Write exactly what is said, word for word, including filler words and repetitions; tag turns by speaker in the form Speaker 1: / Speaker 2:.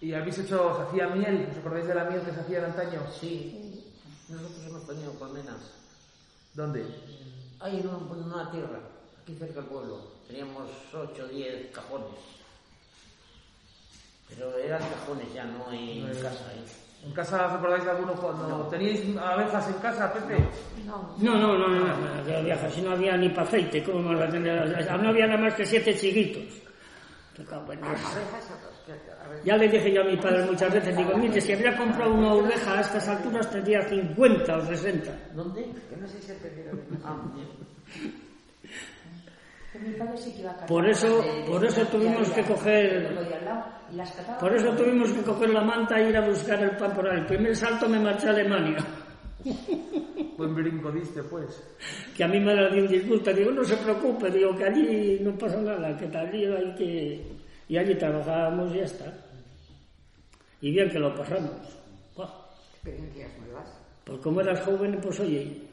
Speaker 1: ¿Y habéis hecho, se hacía miel? ¿Os acordáis de la miel que se hacía en antaño?
Speaker 2: Sí, nosotros hemos tenido colmenas.
Speaker 1: ¿Dónde?
Speaker 2: Ahí en una tierra, aquí cerca del pueblo. Teníamos ocho o diez cajones. Pero eran cajones ya, no en no casa. ¿eh?
Speaker 1: ¿En casa os acordáis de alguno cuando no. teníais abejas en casa, Pepe?
Speaker 3: No, no, no, no, no, no, no vieja, si no había ni pa' aceite, ¿cómo vamos a tener? No había nada más que siete chiquitos. Ya le dije yo a mi padre muchas veces, digo, mire, si habría comprado una oveja a estas alturas tendría cincuenta o sesenta.
Speaker 2: ¿Dónde? Que no sé si te quiero ver. Ah,
Speaker 3: Por eso, por eso tuvimos que coger, por eso tuvimos que coger la manta e ir a buscar el pan por ahí. El primer salto me marché a Alemania.
Speaker 1: Buen brinco diste, pues.
Speaker 3: Que a mí me dio un disgusto, digo, no se preocupe, digo que allí no pasa nada, que allí hay que... Y allí trabajábamos y ya está. Y bien que lo pasamos. Buah.
Speaker 4: Experiencias nuevas.
Speaker 3: Pues como eras joven, pues oye...